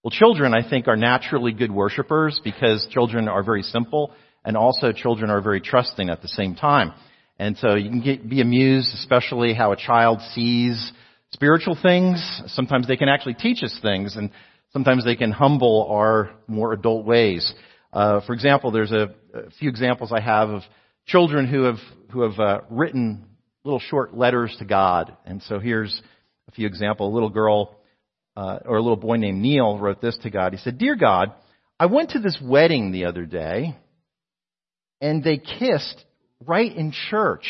Well, children, I think, are naturally good worshipers because children are very simple, and also children are very trusting at the same time. And so you can be amused, especially how a child sees spiritual things. Sometimes they can actually teach us things, and sometimes they can humble our more adult ways. For example, there's a few examples I have of children who have written little short letters to God. And so here's a few examples. A little girl or a little boy named Neil wrote this to God. He said, "Dear God, I went to this wedding the other day, and they kissed right in church.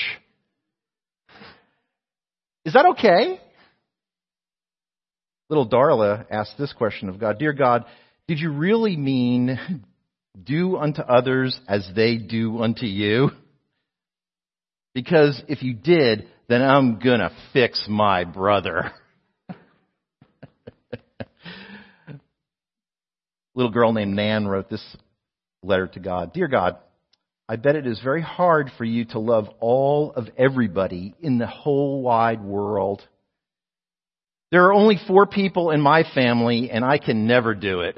Is that okay?" Little Darla asked this question of God. "Dear God, did you really mean do unto others as they do unto you? Because if you did, then I'm gonna fix my brother." Little girl named Nan wrote this letter to God. "Dear God, I bet it is very hard for you to love all of everybody in the whole wide world. There are only 4 people in my family, and I can never do it."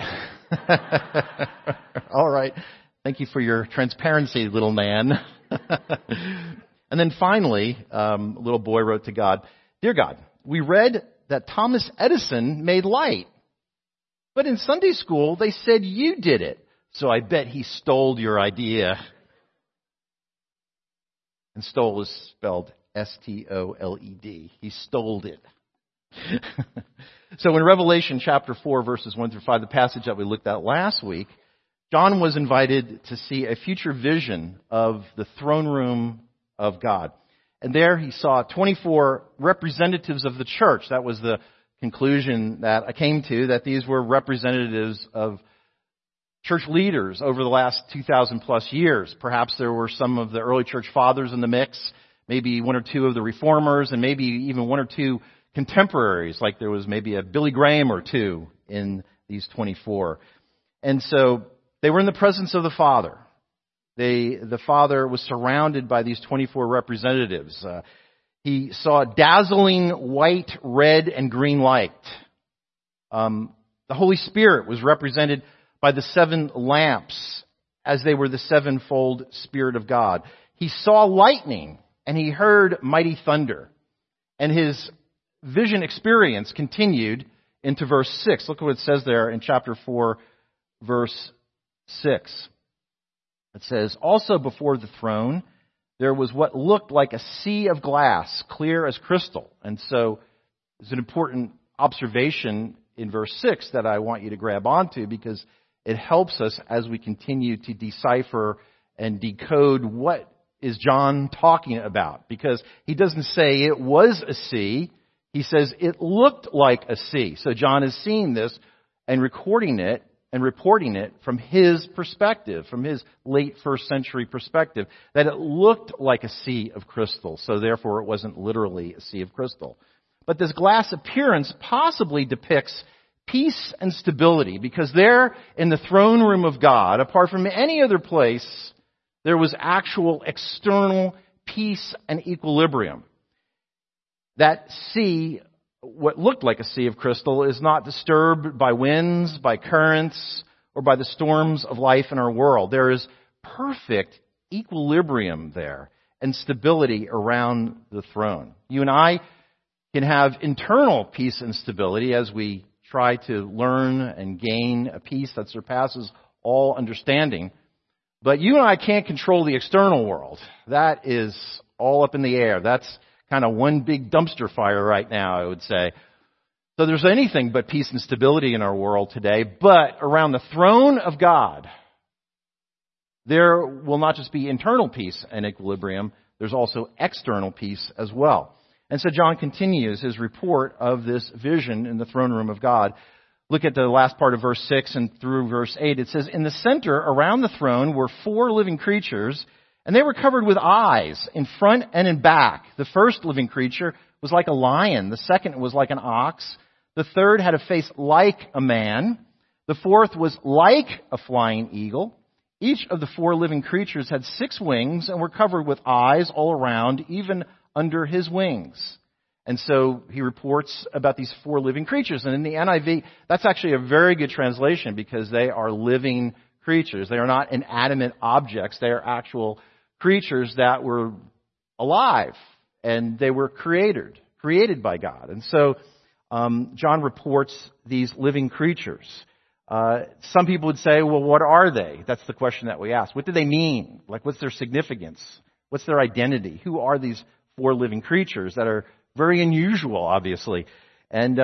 All right. Thank you for your transparency, little Nan. And then finally, a little boy wrote to God, "Dear God, we read that Thomas Edison made light. But in Sunday school, they said you did it. So I bet he stole your idea." And stole is spelled S-T-O-L-E-D. He stole it. So in Revelation chapter 4, verses 1 through 5, the passage that we looked at last week, John was invited to see a future vision of the throne room of God. And there he saw 24 representatives of the church. That was the conclusion that I came to, that these were representatives of church leaders over the last 2,000 plus years. Perhaps there were some of the early church fathers in the mix, maybe 1 or 2 of the reformers, and maybe even 1 or 2 contemporaries, like there was maybe a Billy Graham or 2 in these 24. And so they were in the presence of the Father. The Father was surrounded by these 24 representatives. He saw dazzling white, red, and green light. The Holy Spirit was represented by the 7 lamps as they were the 7-fold Spirit of God. He saw lightning and he heard mighty thunder. And his vision experience continued into verse 6. Look at what it says there in chapter 4, verse 6. It says, "Also before the throne there was what looked like a sea of glass, clear as crystal." And so there's an important observation in verse 6 that I want you to grab onto, because it helps us as we continue to decipher and decode what is John talking about. Because he doesn't say it was a sea, he says it looked like a sea. So John is seeing this and recording it and reporting it from his perspective, from his late 1st century perspective, that it looked like a sea of crystal. So therefore it wasn't literally a sea of crystal. But this glass appearance possibly depicts peace and stability, because there in the throne room of God, apart from any other place, there was actual external peace and equilibrium. That sea, what looked like a sea of crystal, is not disturbed by winds, by currents, or by the storms of life in our world. There is perfect equilibrium there and stability around the throne. You and I can have internal peace and stability as we try to learn and gain a peace that surpasses all understanding. But you and I can't control the external world. That is all up in the air. That's kind of one big dumpster fire right now, I would say. So there's anything but peace and stability in our world today. But around the throne of God, there will not just be internal peace and equilibrium, there's also external peace as well. And so John continues his report of this vision in the throne room of God. Look at the last part of verse 6 and through verse 8. It says, "In the center around the throne were 4 living creatures, and they were covered with eyes in front and in back. The first living creature was like a lion. The second was like an ox. The third had a face like a man. The fourth was like a flying eagle. Each of the 4 living creatures had 6 wings and were covered with eyes all around, even under his wings. And so he reports about these 4 living creatures. And in the NIV, that's actually a very good translation because they are living creatures. They are not inanimate objects. They are actual creatures that were alive, and they were created by God. And so John reports these living creatures. Some people would say, well, what are they? That's the question that we ask. What do they mean? Like, what's their significance? What's their identity? Who are these 4 living creatures that are very unusual, obviously? And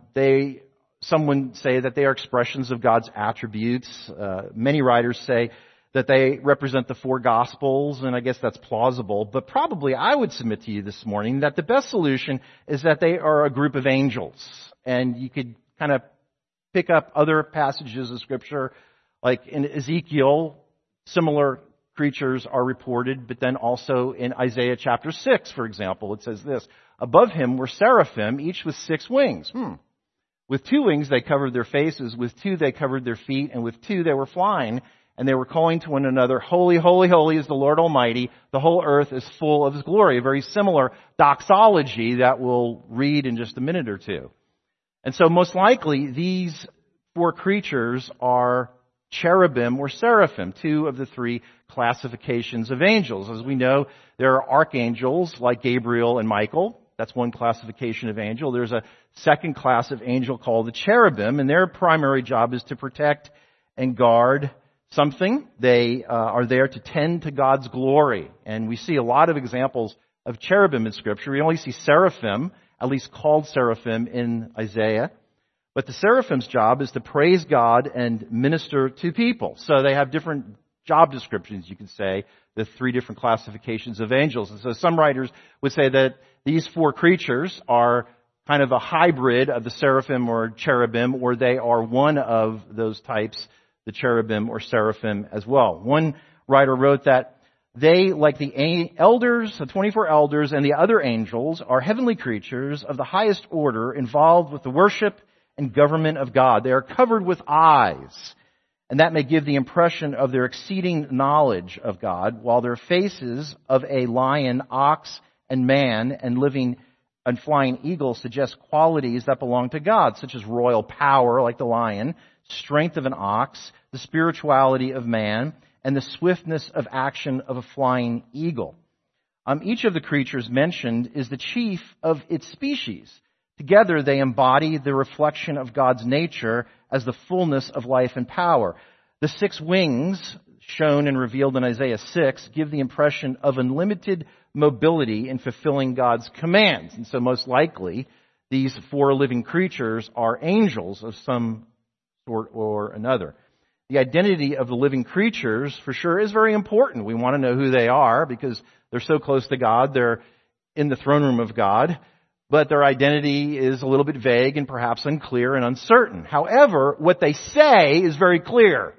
some would say that they are expressions of God's attributes. Many writers say that they represent the 4 Gospels, and I guess that's plausible. But probably I would submit to you this morning that the best solution is that they are a group of angels. And you could kind of pick up other passages of Scripture, like in Ezekiel, similar creatures are reported, but then also in Isaiah chapter 6, for example, it says this: above him were seraphim, each with 6 wings. With 2 wings they covered their faces, with 2 they covered their feet, and with 2 they were flying, and they were calling to one another, Holy, holy, holy is the Lord Almighty. The whole earth is full of His glory. A very similar doxology that we'll read in just a minute or two. And so most likely these 4 creatures are cherubim or seraphim, 2 of the 3 classifications of angels. As we know, there are archangels like Gabriel and Michael. That's one classification of angel. There's a second class of angel called the cherubim, and their primary job is to protect and guard something. They are there to tend to God's glory. And we see a lot of examples of cherubim in Scripture. We only see seraphim, at least called seraphim, in Isaiah. But the seraphim's job is to praise God and minister to people. So they have different job descriptions, you could say, the 3 different classifications of angels. And so some writers would say that these 4 creatures are kind of a hybrid of the seraphim or cherubim, or they are one of those types, the cherubim or seraphim as well. One writer wrote that they, like the elders, the 24 elders, and the other angels, are heavenly creatures of the highest order involved with the worship and government of God. They are covered with eyes, and that may give the impression of their exceeding knowledge of God, while their faces of a lion, ox, and man, and living and flying eagle suggest qualities that belong to God, such as royal power, like the lion, strength of an ox, the spirituality of man, and the swiftness of action of a flying eagle. Each of the creatures mentioned is the chief of its species. Together they embody the reflection of God's nature as the fullness of life and power. The 6 wings, shown and revealed in Isaiah 6, give the impression of unlimited mobility in fulfilling God's commands. And so most likely, these 4 living creatures are angels of some sort or another. The identity of the living creatures, for sure, is very important. We want to know who they are because they're so close to God. They're in the throne room of God. But their identity is a little bit vague and perhaps unclear and uncertain. However, what they say is very clear.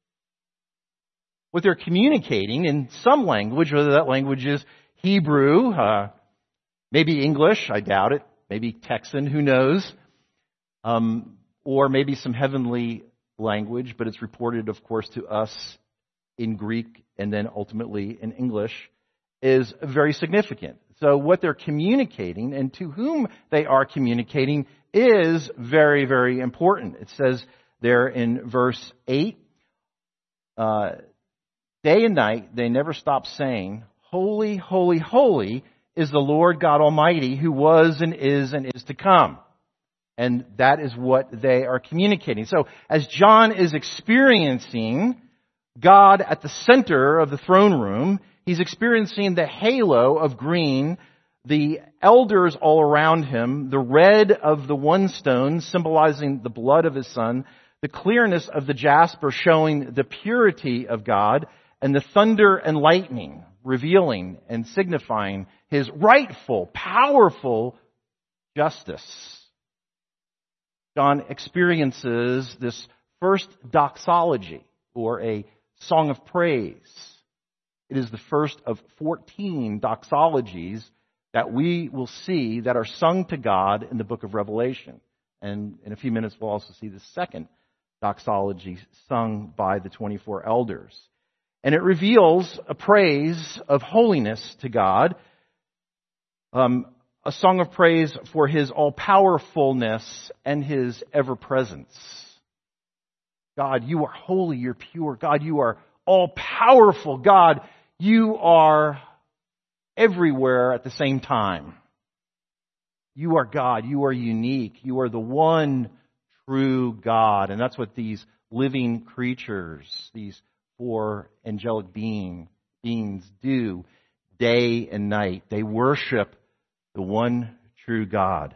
What they're communicating in some language, whether that language is Hebrew, maybe English, I doubt it, maybe Texan, who knows, or maybe some heavenly language, but it's reported, of course, to us in Greek and then ultimately in English, is very significant. So what they're communicating and to whom they are communicating is very, very important. It says there in verse 8, day and night they never stop saying, Holy, holy, holy is the Lord God Almighty who was and is to come. And that is what they are communicating. So as John is experiencing God at the center of the throne room, he's experiencing the halo of green, the elders all around him, the red of the one stone symbolizing the blood of his Son, the clearness of the jasper showing the purity of God, and the thunder and lightning revealing and signifying his rightful, powerful justice. John experiences this first doxology, or a song of praise. It is the first of 14 doxologies that we will see that are sung to God in the book of Revelation. And in a few minutes we'll also see the second doxology sung by the 24 elders. And it reveals a praise of holiness to God, a song of praise for His all-powerfulness and His ever-presence. God, you are holy, you're pure. God, you are all-powerful. God, you are everywhere at the same time. You are God. You are unique. You are the one true God. And that's what these living creatures, these four angelic beings do day and night. They worship the one true God.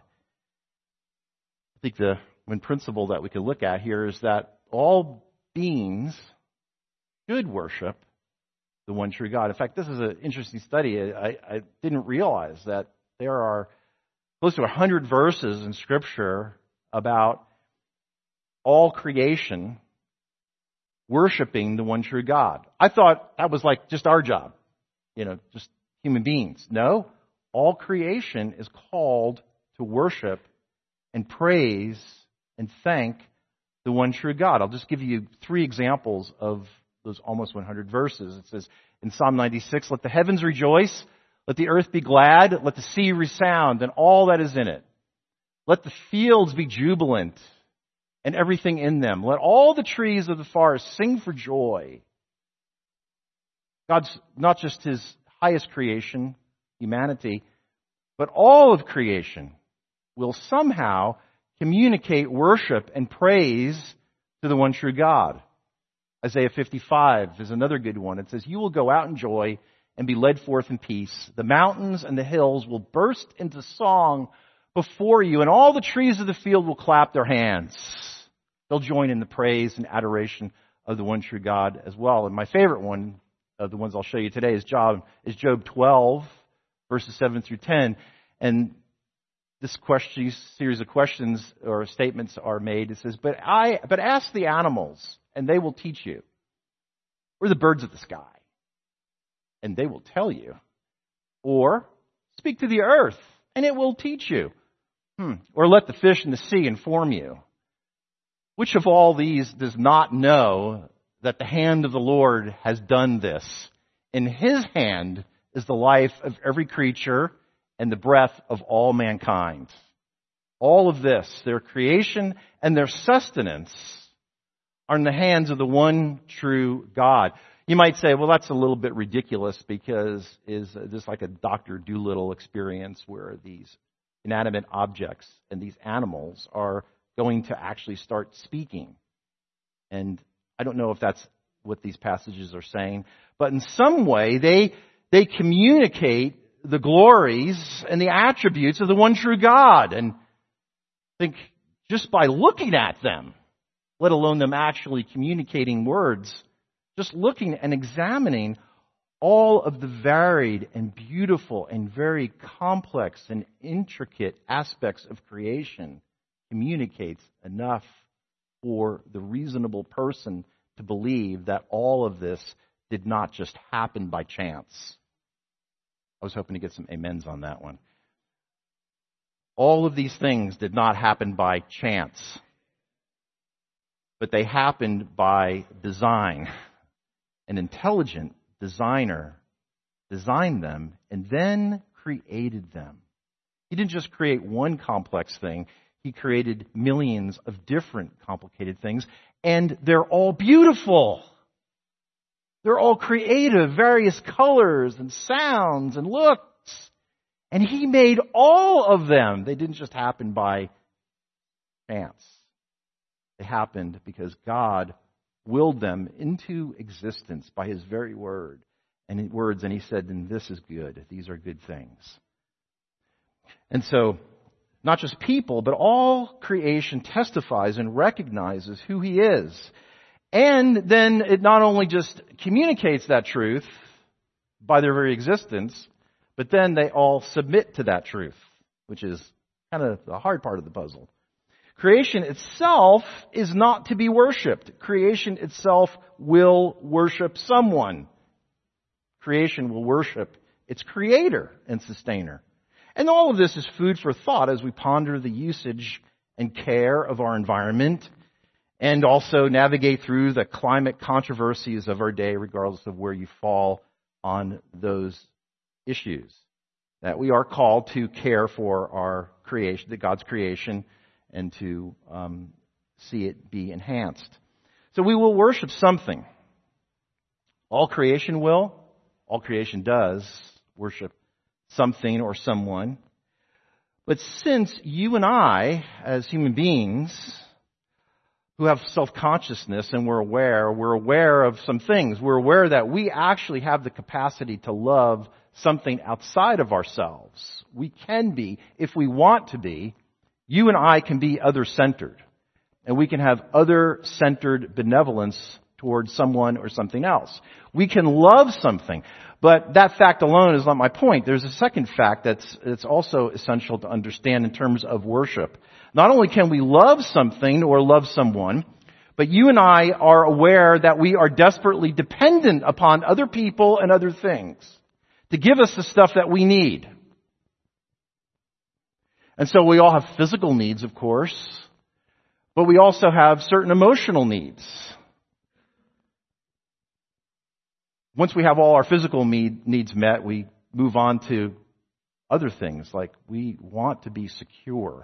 I think the one principle that we could look at here is that all beings should worship the one true God. In fact, this is an interesting study. I didn't realize that there are close to 100 verses in Scripture about all creation worshiping the one true God. I thought that was like just our job, just human beings. No, all creation is called to worship and praise and thank the one true God. I'll just give you 3 examples of those almost 100 verses. It says in Psalm 96, "Let the heavens rejoice, let the earth be glad, let the sea resound, and all that is in it. Let the fields be jubilant, and everything in them. Let all the trees of the forest sing for joy." God's not just His highest creation, humanity, but all of creation will somehow communicate worship and praise to the one true God. Isaiah 55 is another good one. It says, "You will go out in joy and be led forth in peace. The mountains and the hills will burst into song before you, and all the trees of the field will clap their hands." They'll join in the praise and adoration of the one true God as well. And my favorite one of the ones I'll show you today is Job 12, verses 7 through 10. And this series of questions or statements are made. It says, but ask the animals, and they will teach you. Or the birds of the sky, and they will tell you. Or speak to the earth, and it will teach you. Or let the fish in the sea inform you. Which of all these does not know that the hand of the Lord has done this? In His hand is the life of every creature and the breath of all mankind. All of this, their creation and their sustenance, are in the hands of the one true God. You might say, well, that's a little bit ridiculous because is this like a Dr. Dolittle experience where these inanimate objects and these animals are going to actually start speaking? And I don't know if that's what these passages are saying, but in some way they communicate the glories and the attributes of the one true God. And I think just by looking at them, let alone them actually communicating words, just looking and examining all of the varied and beautiful and very complex and intricate aspects of creation communicates enough for the reasonable person to believe that all of this did not just happen by chance. I was hoping to get some amens on that one. All of these things did not happen by chance, but they happened by design. An intelligent designer designed them and then created them. He didn't just create one complex thing. He created millions of different complicated things, and they're all beautiful. They're all creative, various colors and sounds and looks. And He made all of them. They didn't just happen by chance. They happened because God willed them into existence by His very word and He said, and this is good. These are good things. And so, not just people, but all creation testifies and recognizes who He is. And then it not only just communicates that truth by their very existence, but then they all submit to that truth, which is kind of the hard part of the puzzle. Creation itself is not to be worshipped. Creation itself will worship someone. Creation will worship its creator and sustainer. And all of this is food for thought as we ponder the usage and care of our environment and also navigate through the climate controversies of our day, regardless of where you fall on those issues. that we are called to care for our creation, God's creation, and to see it be enhanced. So we will worship something. All creation will. All creation does worship something or someone. But since you and I, as human beings, who have self-consciousness and we're aware of some things. We're aware that we actually have the capacity to love something outside of ourselves. We can be, if we want to be, you and I can be other-centered. And we can have other-centered benevolence towards someone or something else. We can love something. But that fact alone is not my point. There's a second fact that's also essential to understand in terms of worship. Not only can we love something or love someone, but you and I are aware that we are desperately dependent upon other people and other things to give us the stuff that we need. And so we all have physical needs, of course, but we also have certain emotional needs. Once we have all our physical needs met, we move on to other things, like we want to be secure.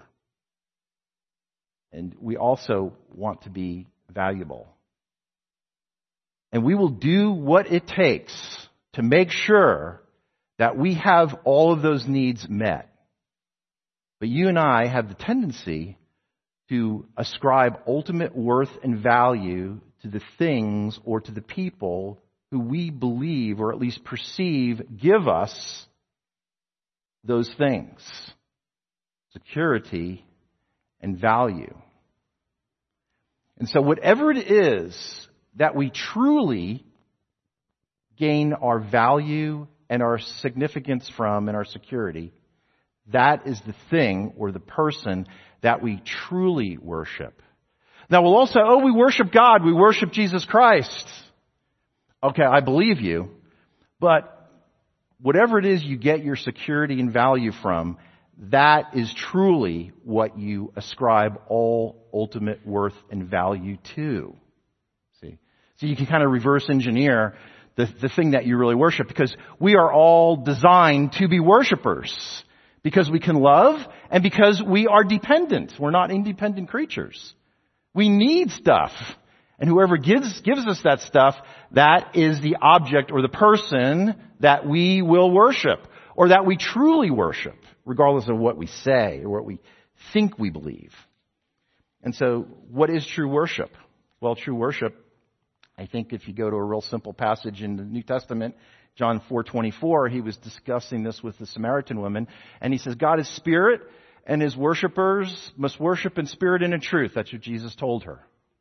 And we also want to be valuable. And we will do what it takes to make sure that we have all of those needs met. But you and I have the tendency to ascribe ultimate worth and value to the things or to the people who we believe, or at least perceive, give us those things. Security and value. And so whatever it is that we truly gain our value and our significance from and our security, that is the thing or the person that we truly worship. Now we'll also, we worship God, we worship Jesus Christ. Okay, I believe you, but whatever it is you get your security and value from, that is truly what you ascribe all ultimate worth and value to. See? So you can kind of reverse engineer the thing that you really worship, because we are all designed to be worshipers. Because we can love and because we are dependent. We're not independent creatures. We need stuff. And whoever gives us that stuff, that is the object or the person that we will worship, or that we truly worship, regardless of what we say or what we think we believe. And so, what is true worship? Well, true worship, I think if you go to a real simple passage in the New Testament, John 4:24, he was discussing this with the Samaritan woman, and he says, God is spirit, and his worshipers must worship in spirit and in truth. That's what Jesus told her.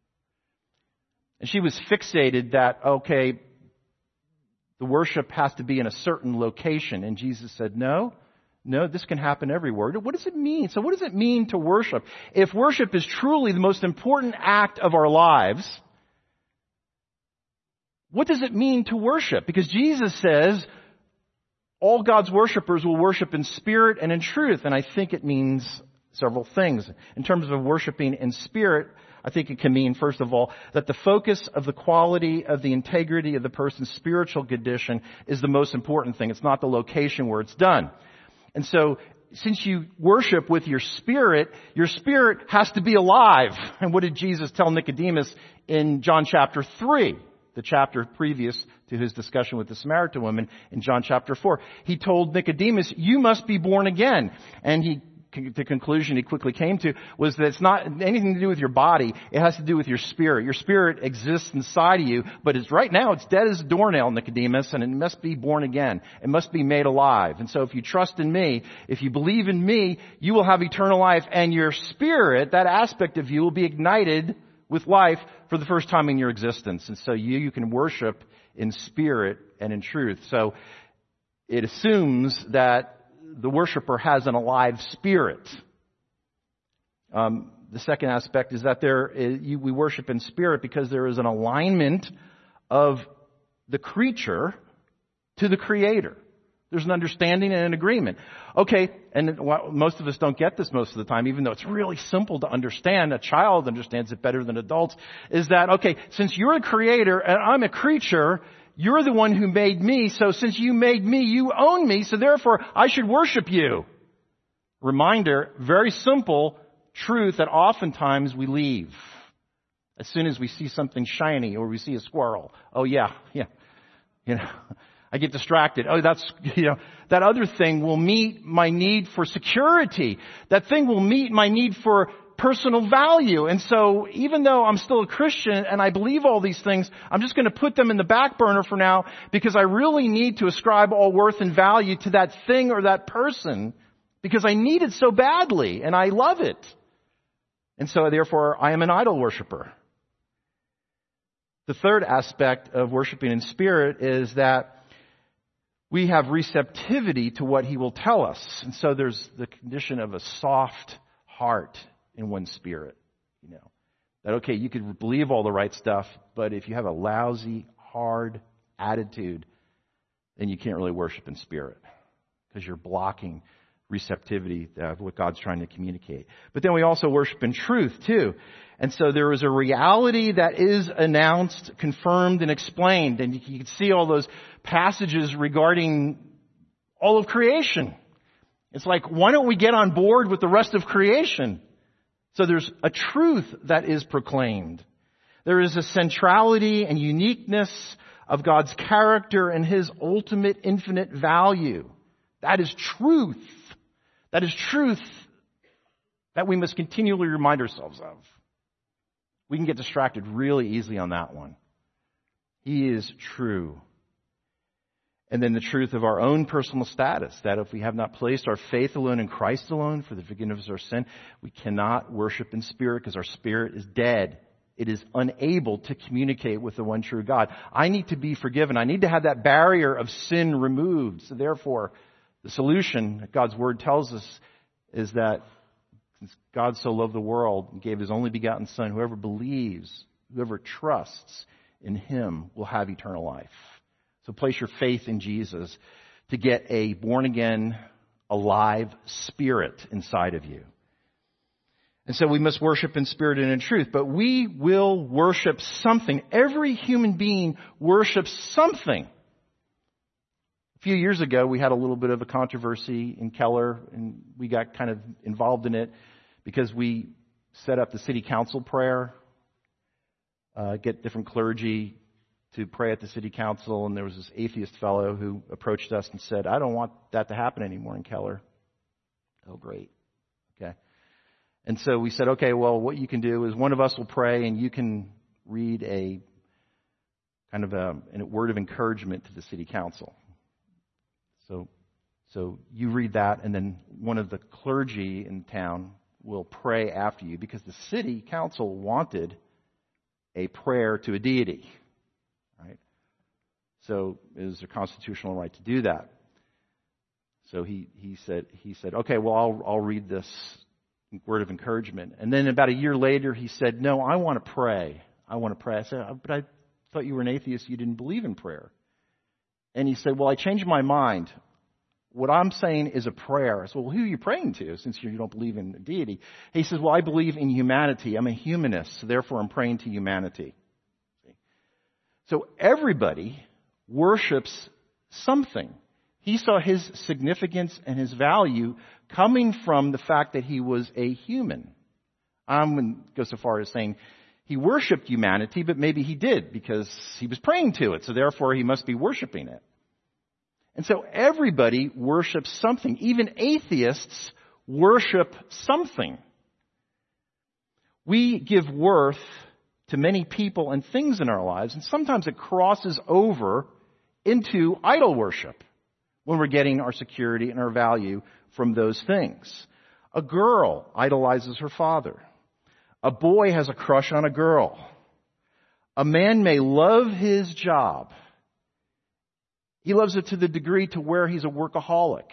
And she was fixated that, okay, the worship has to be in a certain location. And Jesus said, no, this can happen everywhere. What does it mean? So what does it mean to worship? If worship is truly the most important act of our lives, what does it mean to worship? Because Jesus says all God's worshipers will worship in spirit and in truth. And I think it means several things. In terms of worshiping in spirit, I think it can mean, first of all, that the focus of the quality of the integrity of the person's spiritual condition is the most important thing. It's not the location where it's done. And so, since you worship with your spirit has to be alive. And what did Jesus tell Nicodemus in John chapter 3? The chapter previous to his discussion with the Samaritan woman in John chapter 4. He told Nicodemus, you must be born again. And the conclusion he quickly came to was that it's not anything to do with your body. It has to do with your spirit. Your spirit exists inside of you, but right now it's dead as a doornail, Nicodemus, and it must be born again. It must be made alive. And so if you trust in me, if you believe in me, you will have eternal life, and your spirit, that aspect of you, will be ignited with life for the first time in your existence. And so you can worship in spirit and in truth. So it assumes that the worshiper has an alive spirit. The second aspect is that we worship in spirit because there is an alignment of the creature to the Creator. There's an understanding and an agreement. Okay, and most of us don't get this most of the time, even though it's really simple to understand. A child understands it better than adults. Is that, okay, since you're a creator and I'm a creature, you're the one who made me, so since you made me, you own me, so therefore I should worship you. Reminder, very simple truth that oftentimes we leave. As soon as we see something shiny or we see a squirrel. Oh yeah. I get distracted. Oh, that other thing will meet my need for security. That thing will meet my need for personal value. And so even though I'm still a Christian and I believe all these things, I'm just going to put them in the back burner for now because I really need to ascribe all worth and value to that thing or that person because I need it so badly and I love it. And so therefore I am an idol worshiper. The third aspect of worshiping in spirit is that we have receptivity to what He will tell us. And so there's the condition of a soft heart in one's spirit. That okay, you could believe all the right stuff, but if you have a lousy, hard attitude, then you can't really worship in spirit because you're blocking receptivity of what God's trying to communicate. But then we also worship in truth too. And so there is a reality that is announced, confirmed, and explained. And you can see all those passages regarding all of creation. It's like, why don't we get on board with the rest of creation? So there's a truth that is proclaimed. There is a centrality and uniqueness of God's character and His ultimate infinite value. That is truth. That is truth that we must continually remind ourselves of. We can get distracted really easily on that one. He is true. And then the truth of our own personal status, that if we have not placed our faith alone in Christ alone for the forgiveness of our sin, we cannot worship in spirit because our spirit is dead. It is unable to communicate with the one true God. I need to be forgiven. I need to have that barrier of sin removed. So therefore, the solution that God's Word tells us is that since God so loved the world and gave His only begotten Son, whoever believes, whoever trusts in Him will have eternal life. So place your faith in Jesus to get a born-again, alive spirit inside of you. And so we must worship in spirit and in truth. But we will worship something. Every human being worships something. A few years ago, we had a little bit of a controversy in Keller, and we got kind of involved in it because we set up the city council prayer, get different clergy to pray at the city council, and there was this atheist fellow who approached us and said, I don't want that to happen anymore in Keller. Oh, great. Okay. And so we said, okay, well, what you can do is one of us will pray and you can read a kind of a word of encouragement to the city council. So you read that, and then one of the clergy in town will pray after you because the city council wanted a prayer to a deity. Right? So it is a constitutional right to do that. So he said, okay, well, I'll read this word of encouragement. And then about a year later, he said, no, I want to pray. I said, but I thought you were an atheist. You didn't believe in prayer. And he said, well, I changed my mind. What I'm saying is a prayer. I said, well, who are you praying to since you don't believe in a deity? He says, well, I believe in humanity. I'm a humanist, so therefore I'm praying to humanity. So everybody worships something. He saw his significance and his value coming from the fact that he was a human. I'm going to go so far as saying he worshipped humanity, but maybe he did because he was praying to it, so therefore he must be worshiping it. And so everybody worships something. Even atheists worship something. We give worth to many people and things in our lives, and sometimes it crosses over into idol worship when we're getting our security and our value from those things. A girl idolizes her father. A boy has a crush on a girl. A man may love his job. He loves it to the degree to where he's a workaholic.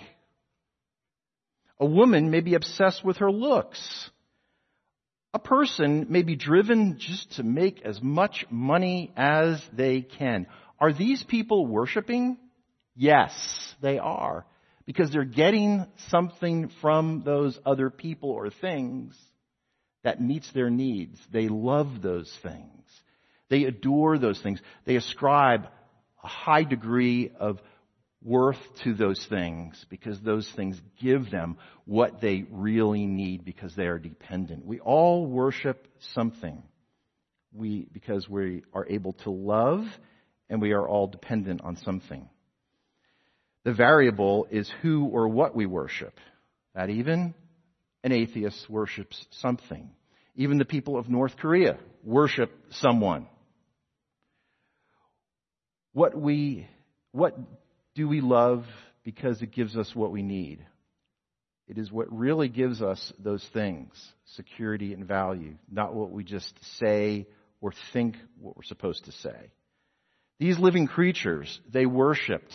A woman may be obsessed with her looks. A person may be driven just to make as much money as they can. Are these people worshiping? Yes, they are. Because they're getting something from those other people or things that meets their needs. They love those things. They adore those things. They ascribe a high degree of worth to those things because those things give them what they really need because they are dependent. We all worship something because we are able to love and we are all dependent on something. The variable is who or what we worship. That even an atheist worships something. Even the people of North Korea worship someone. What do we love because it gives us what we need? It is what really gives us those things, security and value, not what we just say or think what we're supposed to say. These living creatures, they worshipped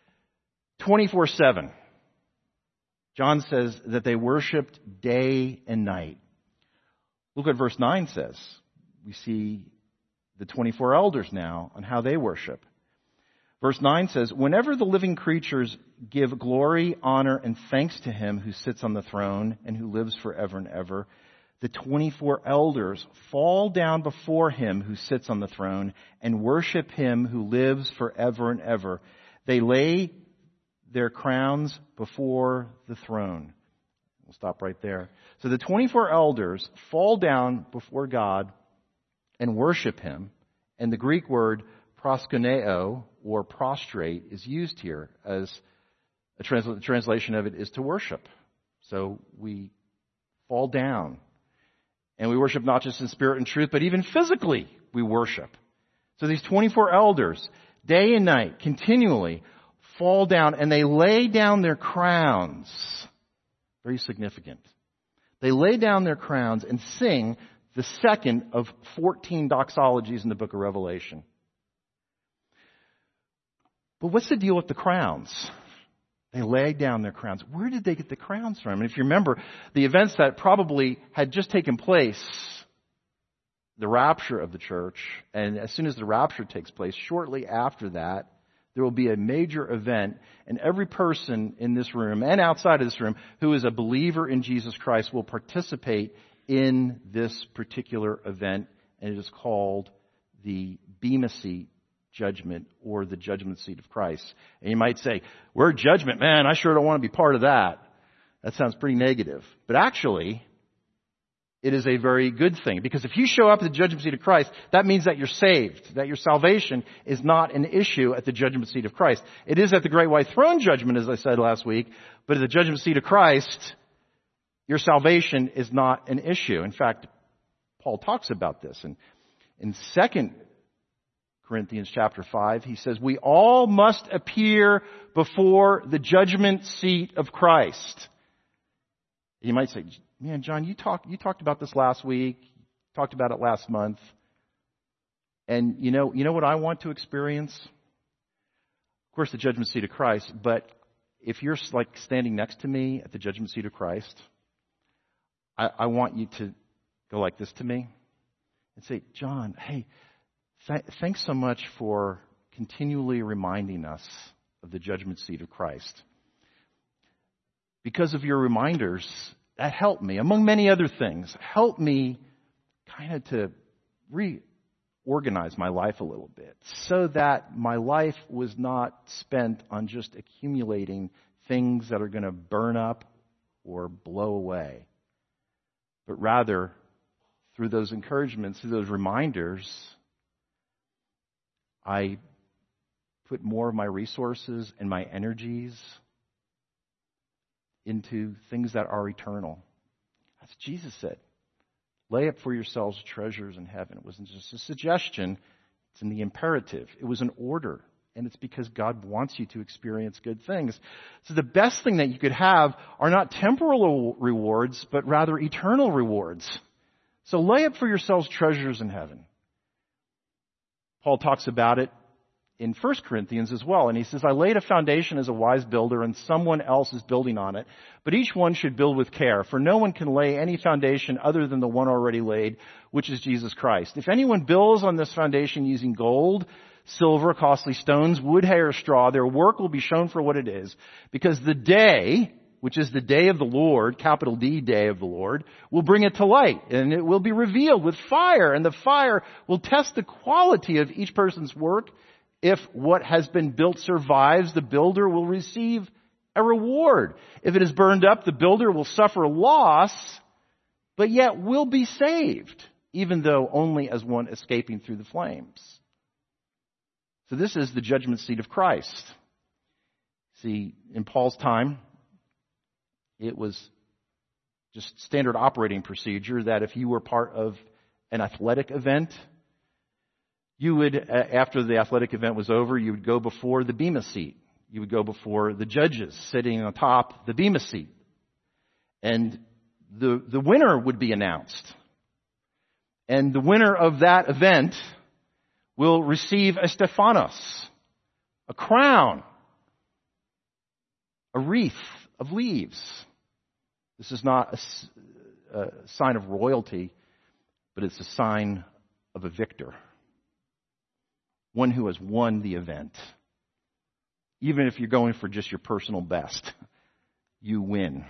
24/7. John says that they worshipped day and night. Look what verse 9 says. We see the 24 elders now on how they worship. Verse 9 says, whenever the living creatures give glory, honor, and thanks to him who sits on the throne and who lives forever and ever, the 24 elders fall down before him who sits on the throne and worship him who lives forever and ever. They lay their crowns before the throne. We'll stop right there. So the 24 elders fall down before God and worship him. And the Greek word proskuneo, or prostrate, is used here as a translation of it is to worship. So we fall down. And we worship not just in spirit and truth, but even physically we worship. So these 24 elders, day and night, continually fall down and they lay down their crowns. Very significant. They lay down their crowns and sing the second of 14 doxologies in the book of Revelation. But what's the deal with the crowns? They laid down their crowns. Where did they get the crowns from? And if you remember, the events that probably had just taken place, the rapture of the church, and as soon as the rapture takes place, shortly after that, there will be a major event, and every person in this room and outside of this room who is a believer in Jesus Christ will participate in this particular event, and it is called the Bema Seat Judgment, or the judgment seat of Christ. And you might say, word judgment, man, I sure don't want to be part of that. That sounds pretty negative. But actually, it is a very good thing. Because if you show up at the judgment seat of Christ, that means that you're saved. That your salvation is not an issue at the judgment seat of Christ. It is at the great white throne judgment, as I said last week. But at the judgment seat of Christ, your salvation is not an issue. In fact, Paul talks about this. And in 2 Corinthians chapter 5, he says, we all must appear before the judgment seat of Christ. You might say, man, John, you talked about this last week, talked about it last month. And you know what I want to experience? Of course, the judgment seat of Christ, but if you're like standing next to me at the judgment seat of Christ, I want you to go like this to me and say, John, hey, thanks so much for continually reminding us of the judgment seat of Christ. Because of your reminders, that helped me, among many other things, helped me kind of to reorganize my life a little bit so that my life was not spent on just accumulating things that are going to burn up or blow away, but rather through those encouragements, through those reminders, I put more of my resources and my energies into things that are eternal. That's what Jesus said. Lay up for yourselves treasures in heaven. It wasn't just a suggestion. It's in the imperative. It was an order. And it's because God wants you to experience good things. So the best thing that you could have are not temporal rewards, but rather eternal rewards. So lay up for yourselves treasures in heaven. Paul talks about it in 1 Corinthians as well. And he says, I laid a foundation as a wise builder, and someone else is building on it. But each one should build with care, for no one can lay any foundation other than the one already laid, which is Jesus Christ. If anyone builds on this foundation using gold, silver, costly stones, wood, hay, or straw, their work will be shown for what it is, because the day, which is the day of the Lord, capital D, day of the Lord, will bring it to light, and it will be revealed with fire, and the fire will test the quality of each person's work If what has been built survives, the builder will receive a reward. If it is burned up, the builder will suffer loss, but yet will be saved, even though only as one escaping through the flames. So this is the judgment seat of Christ. See, in Paul's time, it was just standard operating procedure that if you were part of an athletic event, you would, after the athletic event was over, you would go before the bema seat. You would go before the judges sitting on top the bema seat. And the winner would be announced. And the winner of that event will receive a Stephanos, a crown, a wreath of leaves. This is not a sign of royalty, but it's a sign of a victor. One who has won the event. Even if you're going for just your personal best, you win.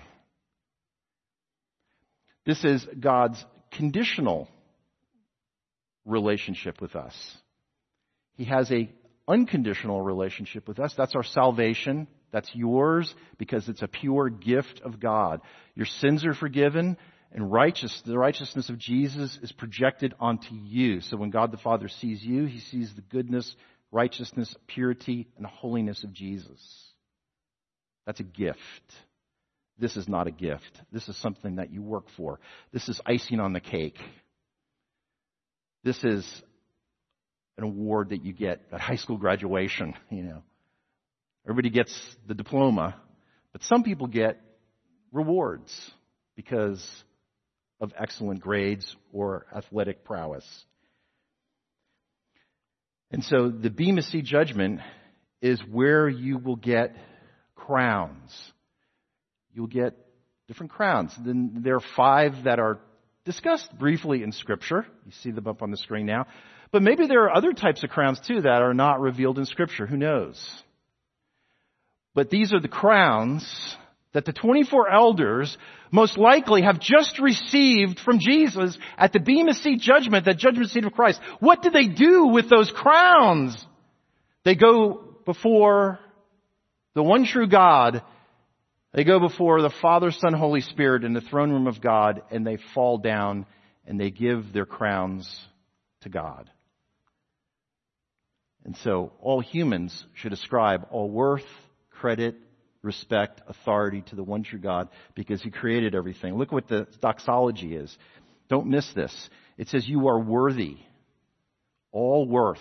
This is God's conditional relationship with us. He has an unconditional relationship with us. That's our salvation. That's yours because it's a pure gift of God. Your sins are forgiven, and the righteousness of Jesus is projected onto you. So when God the Father sees you, He sees the goodness, righteousness, purity, and holiness of Jesus. That's a gift. This is not a gift. This is something that you work for. This is icing on the cake. This is an award that you get at high school graduation, Everybody gets the diploma, but some people get rewards because of excellent grades or athletic prowess. And so the Bema Seat judgment is where you will get crowns. You'll get different crowns. Then there are 5 that are discussed briefly in Scripture. You see them up on the screen now. But maybe there are other types of crowns too that are not revealed in Scripture. Who knows? But these are the crowns that the 24 elders most likely have just received from Jesus at the Bema Seat judgment, that judgment seat of Christ. What do they do with those crowns? They go before the one true God. They go before the Father, Son, Holy Spirit in the throne room of God, and they fall down and they give their crowns to God. And so all humans should ascribe all worth, credit, respect, authority to the one true God because He created everything. Look what the doxology is. Don't miss this. It says you are worthy. All worth.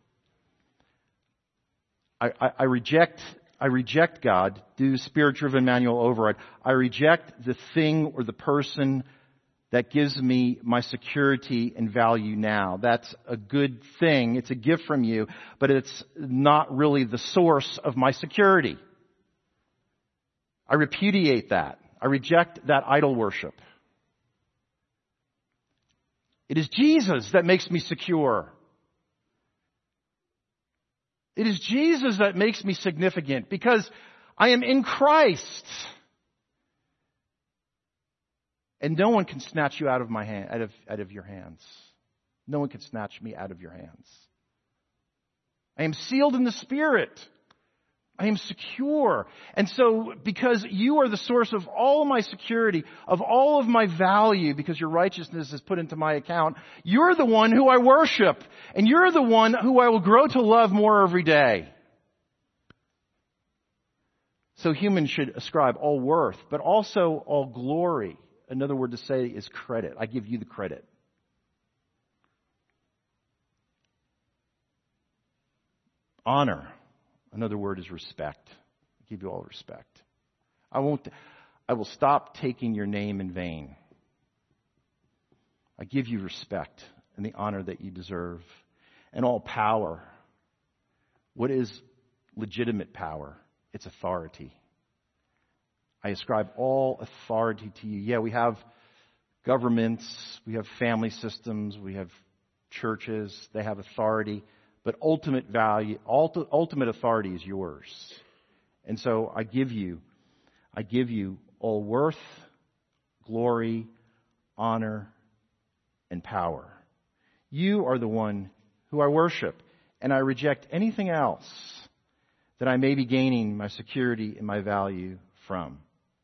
I reject God, do Spirit-driven manual override. I reject the thing or the person that gives me my security and value now. That's a good thing. It's a gift from you, but it's not really the source of my security. I repudiate that. I reject that idol worship. It is Jesus that makes me secure. It is Jesus that makes me significant because I am in Christ. And no one can snatch you out of my hand, out of your hands. No one can snatch me out of your hands. I am sealed in the Spirit. I am secure. And so, because you are the source of all of my security, of all of my value, because your righteousness is put into my account, you're the one who I worship. And you're the one who I will grow to love more every day. So humans should ascribe all worth, but also all glory. Another word to say is credit. I give you the credit. Honor. Another word is respect. I give you all respect. I will stop taking your name in vain. I give you respect and the honor that you deserve. And all power. What is legitimate power? It's authority. I ascribe all authority to you. Yeah, we have governments, we have family systems, we have churches, they have authority. But ultimate value, ultimate authority is yours. And so I give you all worth, glory, honor, and power. You are the one who I worship. and I reject anything else that I may be gaining my security and my value from.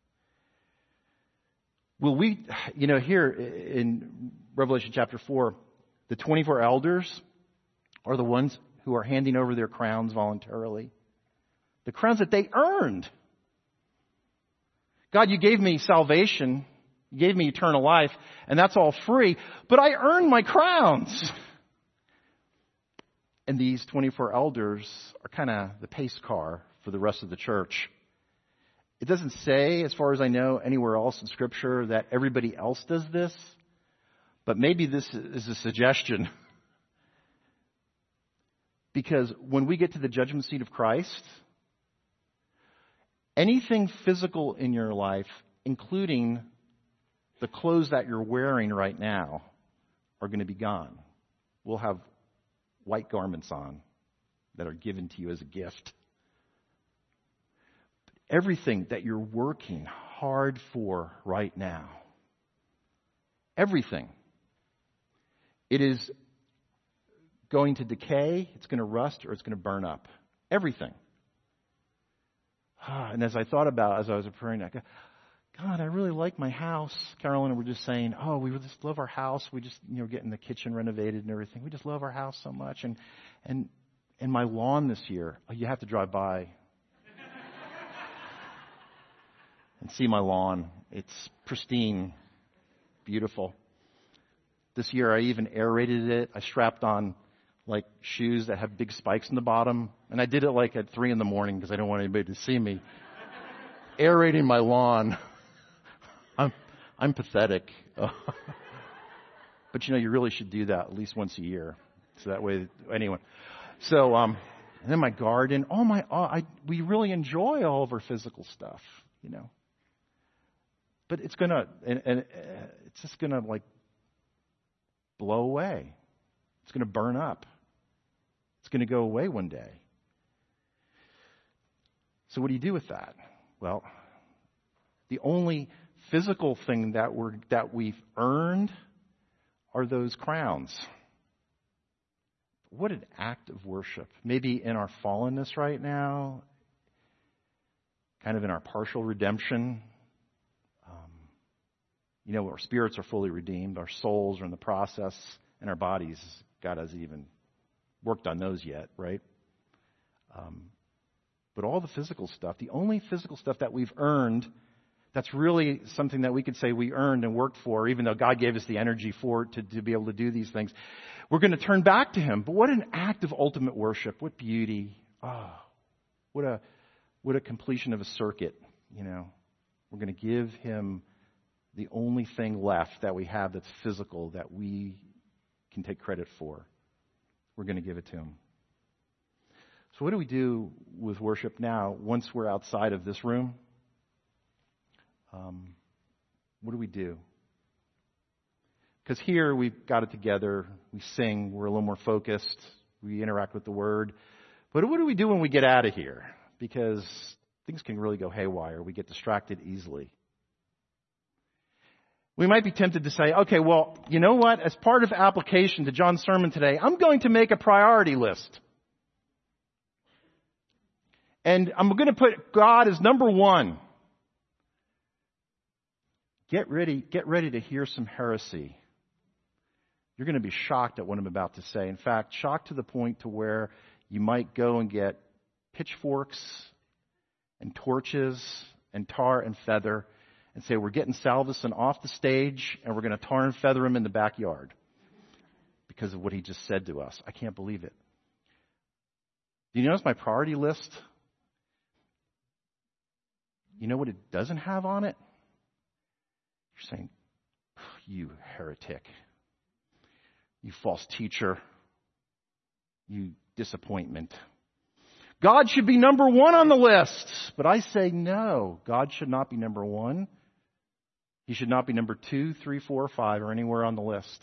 Will we, here in Revelation chapter 4, the 24 elders are the ones who are handing over their crowns voluntarily. The crowns that they earned. God, you gave me salvation. You gave me eternal life, and that's all free. But I earned my crowns. And these 24 elders are kind of the pace car for the rest of the church. It doesn't say, as far as I know, anywhere else in Scripture that everybody else does this. But maybe this is a suggestion. Because when we get to the judgment seat of Christ, anything physical in your life, including the clothes that you're wearing right now, are going to be gone. We'll have white garments on that are given to you as a gift. But everything that you're working hard for right now, everything, it is going to decay, it's going to rust, or it's going to burn up. Everything. And as I thought about, as I was praying, I go, God, I really like my house. Carolyn and we were just saying, we just love our house. We just, getting the kitchen renovated and everything. We just love our house so much. And my lawn this year, you have to drive by and see my lawn. It's pristine, beautiful. This year I even aerated it. I strapped on shoes that have big spikes in the bottom. And I did it at 3 a.m. because I don't want anybody to see me aerating my lawn. I'm pathetic. But you really should do that at least once a year. So that way, anyway. So, and then my garden. We really enjoy all of our physical stuff, But it's gonna, and it's just gonna blow away. It's gonna burn up. It's gonna go away one day. So what do you do with that? Well, the only physical thing that we've earned are those crowns. What an act of worship. Maybe in our fallenness right now, kind of in our partial redemption. Our spirits are fully redeemed. Our souls are in the process, and our bodies, God hasn't even worked on those yet, right? But all the physical stuff, the only physical stuff that we've earned, that's really something that we could say we earned and worked for, even though God gave us the energy for it to be able to do these things. We're going to turn back to Him. But what an act of ultimate worship. What beauty. What a completion of a circuit, We're going to give Him the only thing left that we have that's physical that we can take credit for. We're going to give it to Him. So what do we do with worship now once we're outside of this room? What do we do? Because here we've got it together. We sing. We're a little more focused. We interact with the Word. But what do we do when we get out of here? Because things can really go haywire. We get distracted easily. We might be tempted to say, okay, well, you know what? As part of application to John's sermon today, I'm going to make a priority list. And I'm going to put God as number one. Get ready to hear some heresy. You're going to be shocked at what I'm about to say. In fact, shocked to the point to where you might go and get pitchforks and torches and tar and feather and say, we're getting Salveson off the stage and we're going to tar and feather him in the backyard because of what he just said to us. I can't believe it. Do you notice my priority list? You know what it doesn't have on it? You're saying, you heretic, you false teacher, you disappointment. God should be number one on the list. But I say no, God should not be number one. He should not be number 2, 3, 4, 5, or anywhere on the list.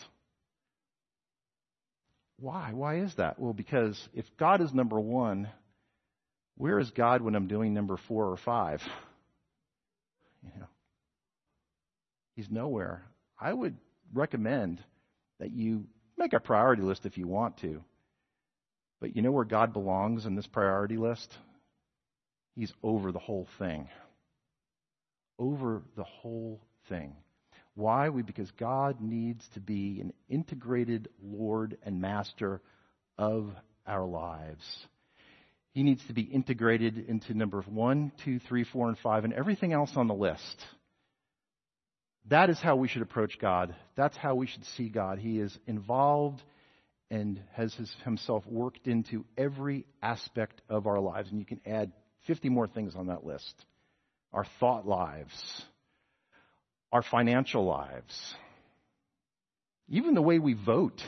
Why? Why is that? Well, because if God is number one, where is God when I'm doing number 4 or 5? He's nowhere. I would recommend that you make a priority list if you want to. But you know where God belongs in this priority list? He's over the whole thing. Over the whole thing. Why? Because God needs to be an integrated Lord and Master of our lives. He needs to be integrated into number 1, 2, 3, 4, and 5, and everything else on the list. That is how we should approach God. That's how we should see God. He is involved and has himself worked into every aspect of our lives. And you can add 50 more things on that list. Our thought lives, our financial lives, even the way we vote,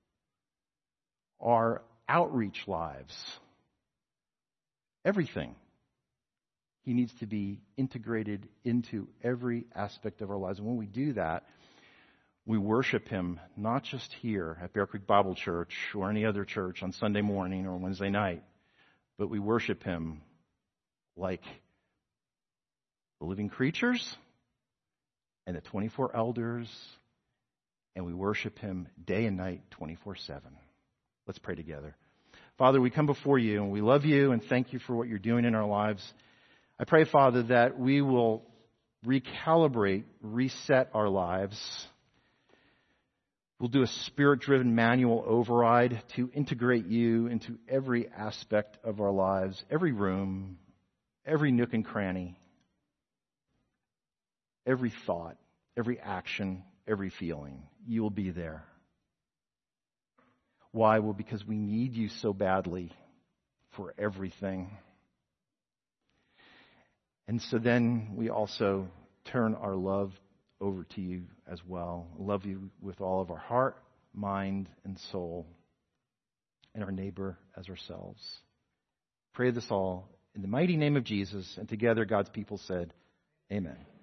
our outreach lives, everything. He needs to be integrated into every aspect of our lives. And when we do that, we worship Him not just here at Bear Creek Bible Church or any other church on Sunday morning or Wednesday night, but we worship Him like the living creatures and the 24 elders, and we worship Him day and night, 24/7. Let's pray together. Father, we come before You, and we love You and thank You for what You're doing in our lives. I pray, Father, that we will recalibrate, reset our lives. We'll do a Spirit-driven manual override to integrate You into every aspect of our lives, every room, every nook and cranny, every thought, every action, every feeling. You will be there. Why? Well, because we need You so badly for everything. And so then we also turn our love over to You as well. Love You with all of our heart, mind, and soul, and our neighbor as ourselves. Pray this all in the mighty name of Jesus, and together God's people said, Amen.